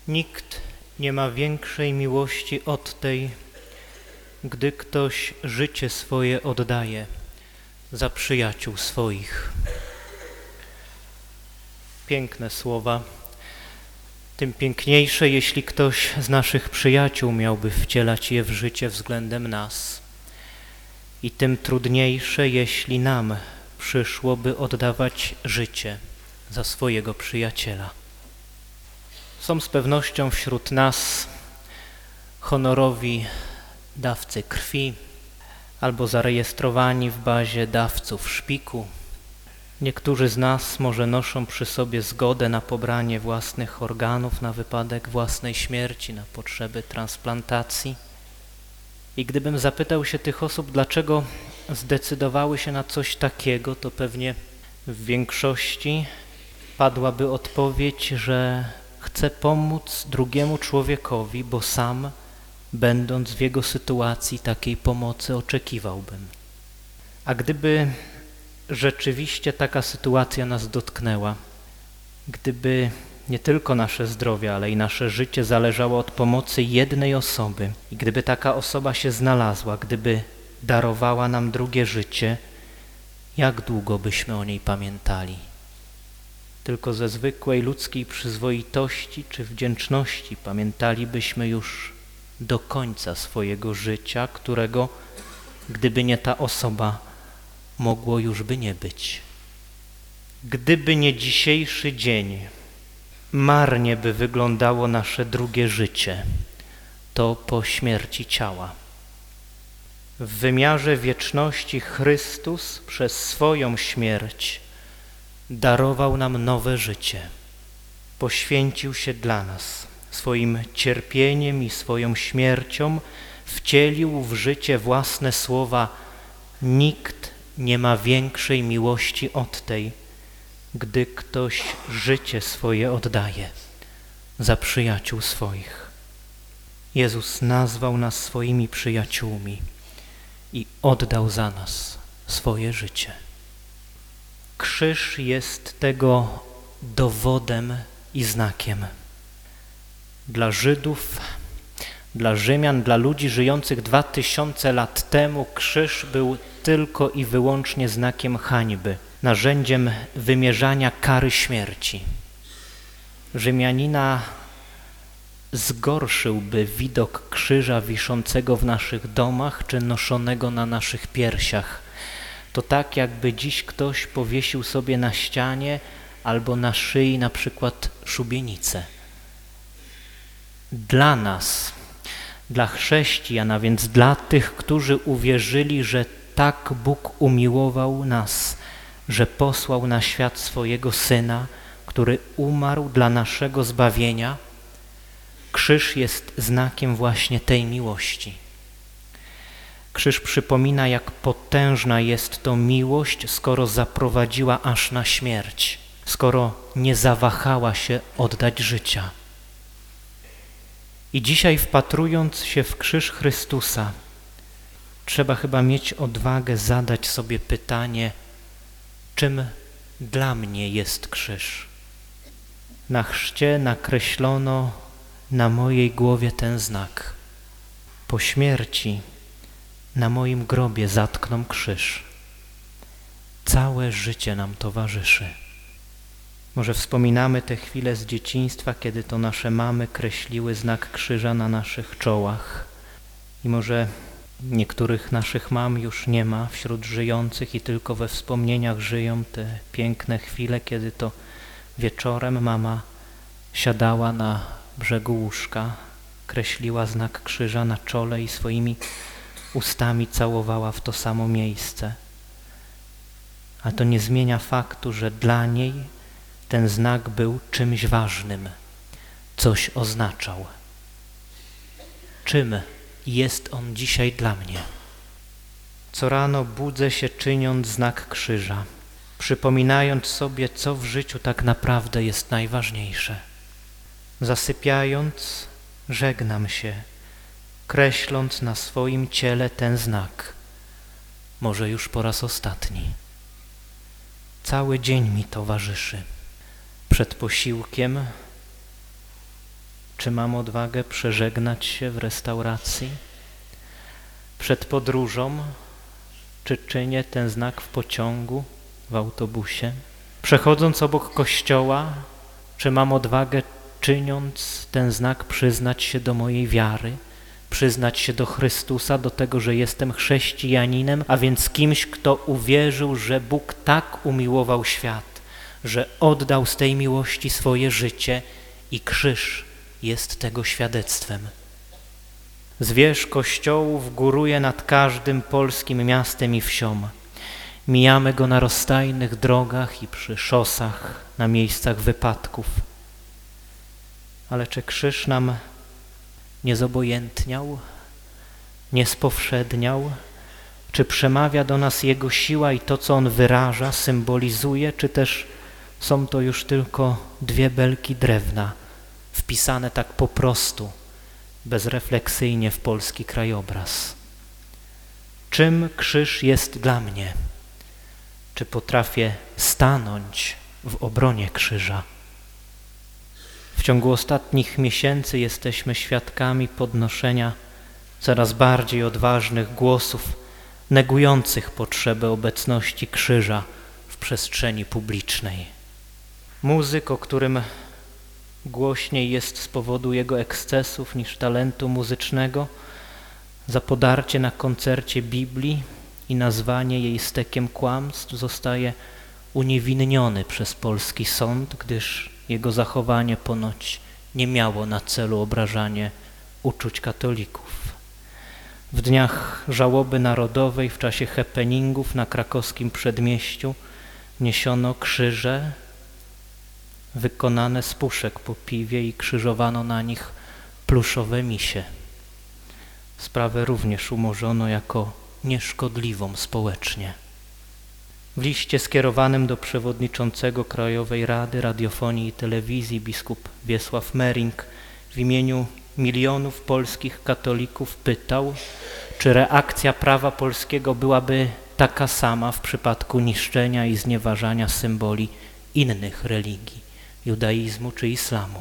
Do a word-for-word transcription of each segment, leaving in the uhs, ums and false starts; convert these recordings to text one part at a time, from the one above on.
Nikt nie ma większej miłości od tej, gdy ktoś życie swoje oddaje za przyjaciół swoich. Piękne słowa. Tym piękniejsze, jeśli ktoś z naszych przyjaciół miałby wcielać je w życie względem nas. I tym trudniejsze, jeśli nam przyszłoby oddawać życie za swojego przyjaciela. Są z pewnością wśród nas honorowi dawcy krwi albo zarejestrowani w bazie dawców szpiku. Niektórzy z nas może noszą przy sobie zgodę na pobranie własnych organów na wypadek własnej śmierci, na potrzeby transplantacji. I gdybym zapytał się tych osób, dlaczego zdecydowały się na coś takiego, to pewnie w większości padłaby odpowiedź, że chce pomóc drugiemu człowiekowi, bo sam, będąc w jego sytuacji, takiej pomocy oczekiwałbym. A gdyby rzeczywiście taka sytuacja nas dotknęła, gdyby nie tylko nasze zdrowie, ale i nasze życie zależało od pomocy jednej osoby i gdyby taka osoba się znalazła, gdyby darowała nam drugie życie, jak długo byśmy o niej pamiętali? Tylko ze zwykłej ludzkiej przyzwoitości czy wdzięczności pamiętalibyśmy już do końca swojego życia, którego, gdyby nie ta osoba, mogło już by nie być. Gdyby nie dzisiejszy dzień, marnie by wyglądało nasze drugie życie, to po śmierci ciała. W wymiarze wieczności Chrystus przez swoją śmierć darował nam nowe życie. Poświęcił się dla nas. Swoim cierpieniem i swoją śmiercią wcielił w życie własne słowa: nikt nie ma większej miłości od tej, gdy ktoś życie swoje oddaje za przyjaciół swoich. Jezus nazwał nas swoimi przyjaciółmi i oddał za nas swoje życie. Krzyż jest tego dowodem i znakiem. Dla Żydów, dla Rzymian, dla ludzi żyjących dwa tysiące lat temu krzyż był tylko i wyłącznie znakiem hańby, narzędziem wymierzania kary śmierci. Rzymianina zgorszyłby widok krzyża wiszącego w naszych domach czy noszonego na naszych piersiach. To tak, jakby dziś ktoś powiesił sobie na ścianie albo na szyi na przykład szubienicę. Dla nas, dla chrześcijan, a więc dla tych, którzy uwierzyli, że tak Bóg umiłował nas, że posłał na świat swojego Syna, który umarł dla naszego zbawienia, krzyż jest znakiem właśnie tej miłości. Krzyż przypomina, jak potężna jest to miłość, skoro zaprowadziła aż na śmierć, skoro nie zawahała się oddać życia. I dzisiaj, wpatrując się w krzyż Chrystusa, trzeba chyba mieć odwagę zadać sobie pytanie, czym dla mnie jest krzyż? Na chrzcie nakreślono na mojej głowie ten znak. Po śmierci na moim grobie zatkną krzyż. Całe życie nam towarzyszy. Może wspominamy te chwile z dzieciństwa, kiedy to nasze mamy kreśliły znak krzyża na naszych czołach. I może niektórych naszych mam już nie ma wśród żyjących i tylko we wspomnieniach żyją te piękne chwile, kiedy to wieczorem mama siadała na brzegu łóżka, kreśliła znak krzyża na czole i swoimi ustami całowała w to samo miejsce. A to nie zmienia faktu, że dla niej ten znak był czymś ważnym, coś oznaczał. Czym jest on dzisiaj dla mnie? Co rano budzę się, czyniąc znak krzyża, przypominając sobie, co w życiu tak naprawdę jest najważniejsze. Zasypiając, żegnam się, kreśląc na swoim ciele ten znak, może już po raz ostatni. Cały dzień mi towarzyszy. Przed posiłkiem Czy mam odwagę przeżegnać się w restauracji? Przed podróżą, czy czynię ten znak w pociągu, w autobusie? Przechodząc obok kościoła, czy mam odwagę, czyniąc ten znak, przyznać się do mojej wiary, przyznać się do Chrystusa, do tego, że jestem chrześcijaninem, a więc kimś, kto uwierzył, że Bóg tak umiłował świat, że oddał z tej miłości swoje życie i krzyż jest tego świadectwem. Zwierz kościołów góruje nad każdym polskim miastem i wsią. Mijamy go na rozstajnych drogach i przy szosach, na miejscach wypadków. Ale czy krzyż nam nie zobojętniał, nie spowszedniał? Czy przemawia do nas Jego siła i to, co On wyraża, symbolizuje, czy też są to już tylko dwie belki drewna, wpisane tak po prostu, bezrefleksyjnie w polski krajobraz? Czym krzyż jest dla mnie? Czy potrafię stanąć w obronie krzyża? W ciągu ostatnich miesięcy jesteśmy świadkami podnoszenia coraz bardziej odważnych głosów negujących potrzebę obecności krzyża w przestrzeni publicznej. Muzyk, o którym głośniej jest z powodu jego ekscesów niż talentu muzycznego, za podarcie na koncercie Biblii i nazwanie jej stekiem kłamstw zostaje uniewinniony przez polski sąd, gdyż jego zachowanie ponoć nie miało na celu obrażanie uczuć katolików. W dniach żałoby narodowej, w czasie happeningów na krakowskim przedmieściu niesiono krzyże wykonane z puszek po piwie i krzyżowano na nich pluszowe misie. Sprawę również umorzono jako nieszkodliwą społecznie. W liście skierowanym do przewodniczącego Krajowej Rady Radiofonii i Telewizji biskup Wiesław Mering w imieniu milionów polskich katolików pytał, czy reakcja prawa polskiego byłaby taka sama w przypadku niszczenia i znieważania symboli innych religii, judaizmu czy islamu.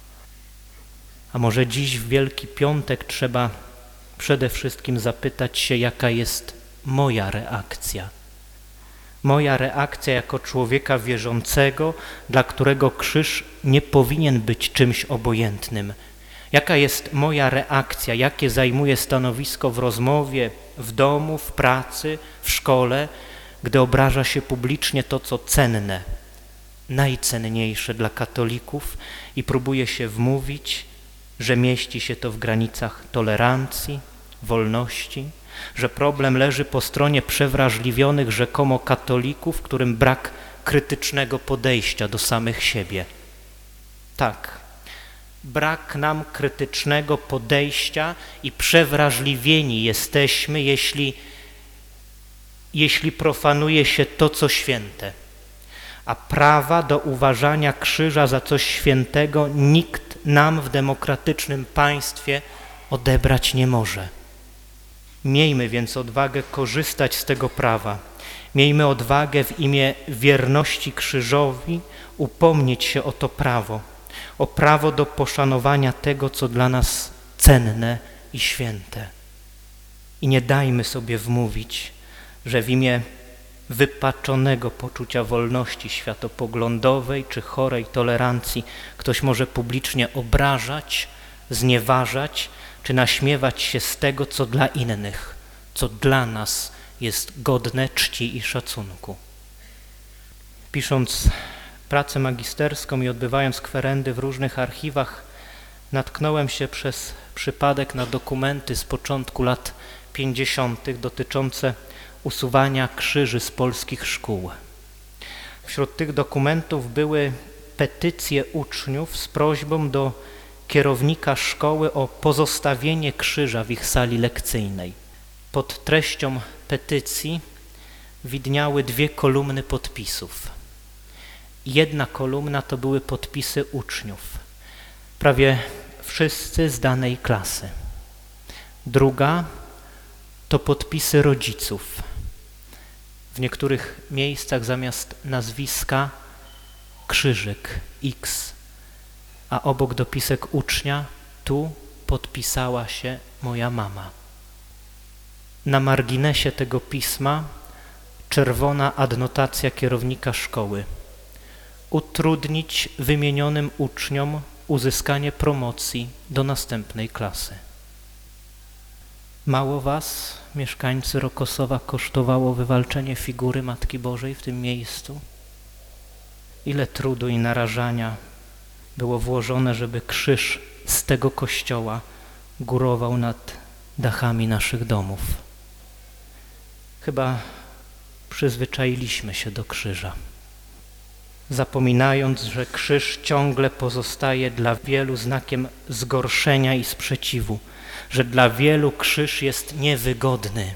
A może dziś w Wielki Piątek trzeba przede wszystkim zapytać się, jaka jest moja reakcja. Moja reakcja jako człowieka wierzącego, dla którego krzyż nie powinien być czymś obojętnym. Jaka jest moja reakcja, jakie zajmuję stanowisko w rozmowie, w domu, w pracy, w szkole, gdy obraża się publicznie to, co cenne, najcenniejsze dla katolików i próbuje się wmówić, że mieści się to w granicach tolerancji, wolności, że problem leży po stronie przewrażliwionych rzekomo katolików, którym brak krytycznego podejścia do samych siebie. Tak, brak nam krytycznego podejścia i przewrażliwieni jesteśmy, jeśli, jeśli profanuje się to, co święte. A prawa do uważania krzyża za coś świętego nikt nam w demokratycznym państwie odebrać nie może. Miejmy więc odwagę korzystać z tego prawa. Miejmy odwagę w imię wierności krzyżowi upomnieć się o to prawo, o prawo do poszanowania tego, co dla nas cenne i święte. I nie dajmy sobie wmówić, że w imię wypaczonego poczucia wolności światopoglądowej czy chorej tolerancji ktoś może publicznie obrażać, znieważać czy naśmiewać się z tego, co dla innych, co dla nas jest godne czci i szacunku. Pisząc pracę magisterską i odbywając kwerendy w różnych archiwach, natknąłem się przez przypadek na dokumenty z początku lat pięćdziesiątych dotyczące usuwania krzyży z polskich szkół. Wśród tych dokumentów były petycje uczniów z prośbą do kierownika szkoły o pozostawienie krzyża w ich sali lekcyjnej. Pod treścią petycji widniały dwie kolumny podpisów. Jedna kolumna to były podpisy uczniów, prawie wszyscy z danej klasy. Druga to podpisy rodziców. W niektórych miejscach zamiast nazwiska krzyżyk X. a obok dopisek ucznia: tu podpisała się moja mama. Na marginesie tego pisma czerwona adnotacja kierownika szkoły: utrudnić wymienionym uczniom uzyskanie promocji do następnej klasy. Mało was, mieszkańcy Rokosowa, kosztowało wywalczenie figury Matki Bożej w tym miejscu? Ile trudu i narażania było włożone, żeby krzyż z tego kościoła górował nad dachami naszych domów? Chyba przyzwyczailiśmy się do krzyża, zapominając, że krzyż ciągle pozostaje dla wielu znakiem zgorszenia i sprzeciwu, że dla wielu krzyż jest niewygodny.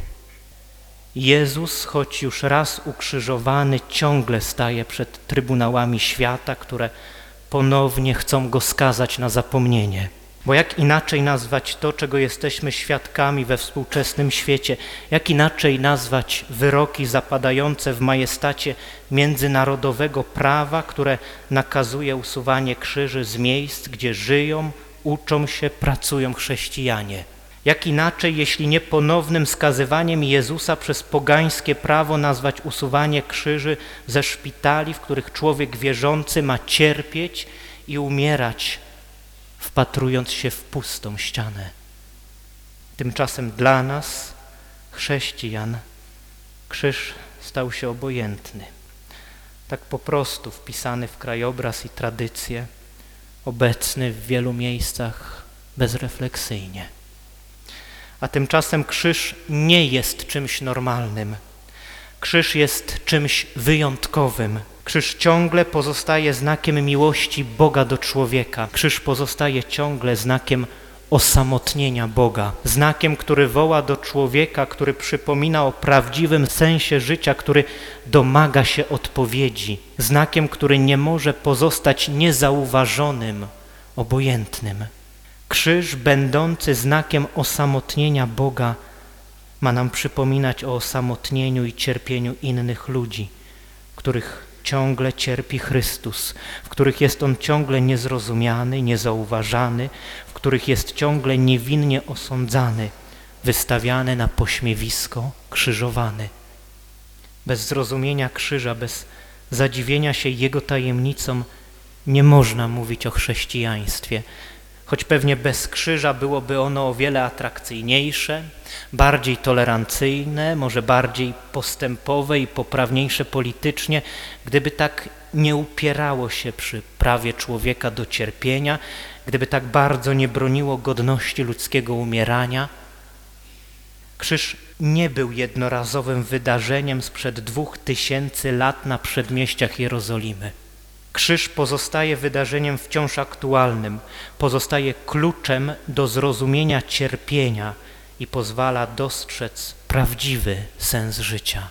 Jezus, choć już raz ukrzyżowany, ciągle staje przed trybunałami świata, które ponownie chcą Go skazać na zapomnienie. Bo jak inaczej nazwać to, czego jesteśmy świadkami we współczesnym świecie? Jak inaczej nazwać wyroki zapadające w majestacie międzynarodowego prawa, które nakazuje usuwanie krzyży z miejsc, gdzie żyją, uczą się, pracują chrześcijanie? Jak inaczej, jeśli nie ponownym skazywaniem Jezusa przez pogańskie prawo, nazwać usuwanie krzyży ze szpitali, w których człowiek wierzący ma cierpieć i umierać, wpatrując się w pustą ścianę. Tymczasem dla nas, chrześcijan, krzyż stał się obojętny. Tak po prostu wpisany w krajobraz i tradycję, obecny w wielu miejscach bezrefleksyjnie. A tymczasem krzyż nie jest czymś normalnym. Krzyż jest czymś wyjątkowym. Krzyż ciągle pozostaje znakiem miłości Boga do człowieka. Krzyż pozostaje ciągle znakiem osamotnienia Boga. Znakiem, który woła do człowieka, który przypomina o prawdziwym sensie życia, który domaga się odpowiedzi. Znakiem, który nie może pozostać niezauważonym, obojętnym. Krzyż, będący znakiem osamotnienia Boga, ma nam przypominać o osamotnieniu i cierpieniu innych ludzi, których ciągle cierpi Chrystus, w których jest On ciągle niezrozumiany, niezauważany, w których jest ciągle niewinnie osądzany, wystawiany na pośmiewisko, krzyżowany. Bez zrozumienia krzyża, bez zadziwienia się Jego tajemnicą nie można mówić o chrześcijaństwie, choć pewnie bez krzyża byłoby ono o wiele atrakcyjniejsze, bardziej tolerancyjne, może bardziej postępowe i poprawniejsze politycznie, gdyby tak nie upierało się przy prawie człowieka do cierpienia, gdyby tak bardzo nie broniło godności ludzkiego umierania. Krzyż nie był jednorazowym wydarzeniem sprzed dwóch tysięcy lat na przedmieściach Jerozolimy. Krzyż pozostaje wydarzeniem wciąż aktualnym, pozostaje kluczem do zrozumienia cierpienia i pozwala dostrzec prawdziwy sens życia.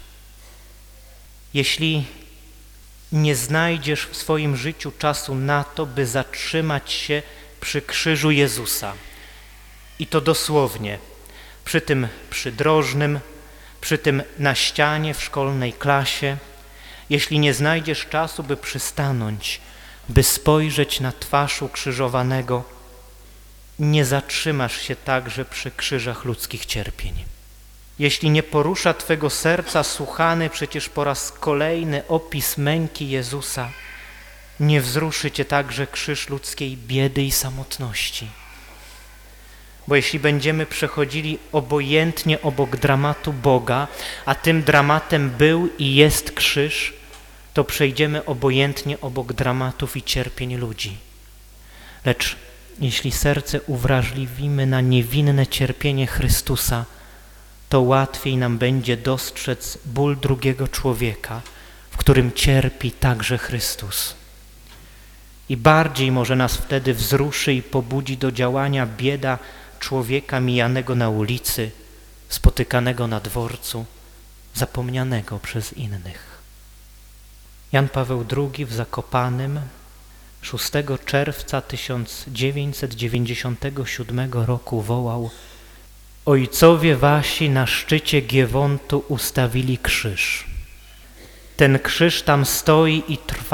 Jeśli nie znajdziesz w swoim życiu czasu na to, by zatrzymać się przy krzyżu Jezusa, i to dosłownie, przy tym przydrożnym, przy tym na ścianie w szkolnej klasie, jeśli nie znajdziesz czasu, by przystanąć, by spojrzeć na twarz ukrzyżowanego, nie zatrzymasz się także przy krzyżach ludzkich cierpień. Jeśli nie porusza twego serca słuchany przecież po raz kolejny opis męki Jezusa, nie wzruszy cię także krzyż ludzkiej biedy i samotności. Bo jeśli będziemy przechodzili obojętnie obok dramatu Boga, a tym dramatem był i jest krzyż, to przejdziemy obojętnie obok dramatów i cierpień ludzi. Lecz jeśli serce uwrażliwimy na niewinne cierpienie Chrystusa, to łatwiej nam będzie dostrzec ból drugiego człowieka, w którym cierpi także Chrystus. I bardziej może nas wtedy wzruszy i pobudzi do działania bieda człowieka mijanego na ulicy, spotykanego na dworcu, zapomnianego przez innych. Jan Paweł drugi w Zakopanem szóstego czerwca tysiąc dziewięćset dziewięćdziesiątego siódmego roku wołał: Ojcowie wasi na szczycie Giewontu ustawili krzyż. Ten krzyż tam stoi i trwa.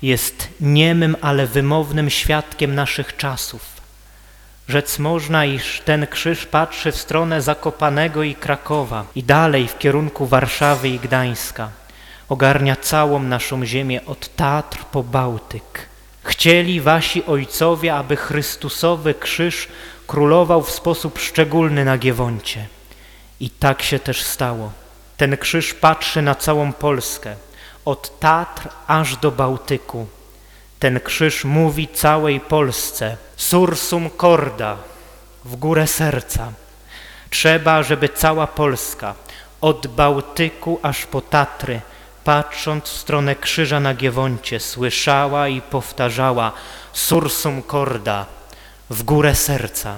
jest niemym, ale wymownym świadkiem naszych czasów. Rzec można, iż ten krzyż patrzy w stronę Zakopanego i Krakowa i dalej w kierunku Warszawy i Gdańska. Ogarnia całą naszą ziemię od Tatr po Bałtyk. Chcieli wasi ojcowie, aby Chrystusowy krzyż królował w sposób szczególny na Giewoncie. I tak się też stało. Ten krzyż patrzy na całą Polskę, od Tatr aż do Bałtyku. Ten krzyż mówi całej Polsce: sursum corda, w górę serca. Trzeba, żeby cała Polska, od Bałtyku aż po Tatry, patrząc w stronę krzyża na Giewoncie, słyszała i powtarzała: sursum corda, w górę serca.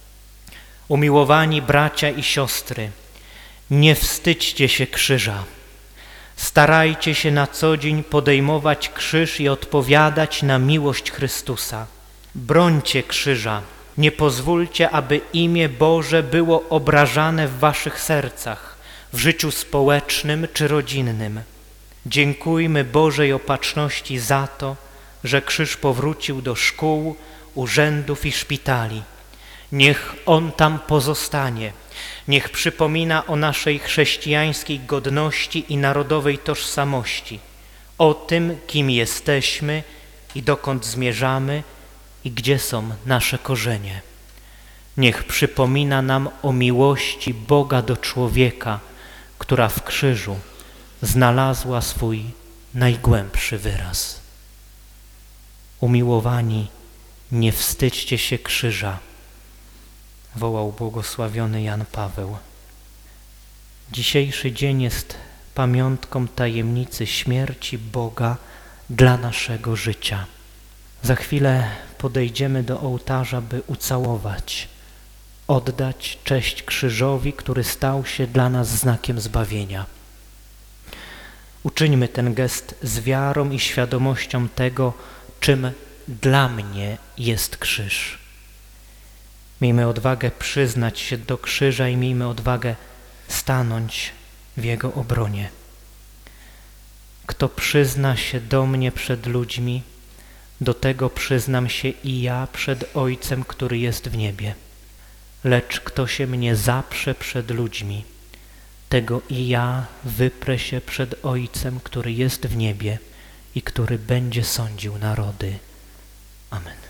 Umiłowani bracia i siostry, nie wstydźcie się krzyża. Starajcie się na co dzień podejmować krzyż i odpowiadać na miłość Chrystusa. Brońcie krzyża. Nie pozwólcie, aby imię Boże było obrażane w waszych sercach, w życiu społecznym czy rodzinnym. Dziękujmy Bożej Opatrzności za to, że krzyż powrócił do szkół, urzędów i szpitali. Niech on tam pozostanie. Niech przypomina o naszej chrześcijańskiej godności i narodowej tożsamości, o tym, kim jesteśmy i dokąd zmierzamy i gdzie są nasze korzenie. Niech przypomina nam o miłości Boga do człowieka, która w krzyżu znalazła swój najgłębszy wyraz. Umiłowani, nie wstydźcie się krzyża, wołał błogosławiony Jan Paweł. Dzisiejszy dzień jest pamiątką tajemnicy śmierci Boga dla naszego życia. Za chwilę podejdziemy do ołtarza, by ucałować, oddać cześć krzyżowi, który stał się dla nas znakiem zbawienia. Uczyńmy ten gest z wiarą i świadomością tego, czym dla mnie jest krzyż. Miejmy odwagę przyznać się do krzyża i miejmy odwagę stanąć w Jego obronie. Kto przyzna się do mnie przed ludźmi, do tego przyznam się i ja przed Ojcem, który jest w niebie. Lecz kto się mnie zaprze przed ludźmi, tego i ja wyprę się przed Ojcem, który jest w niebie i który będzie sądził narody. Amen.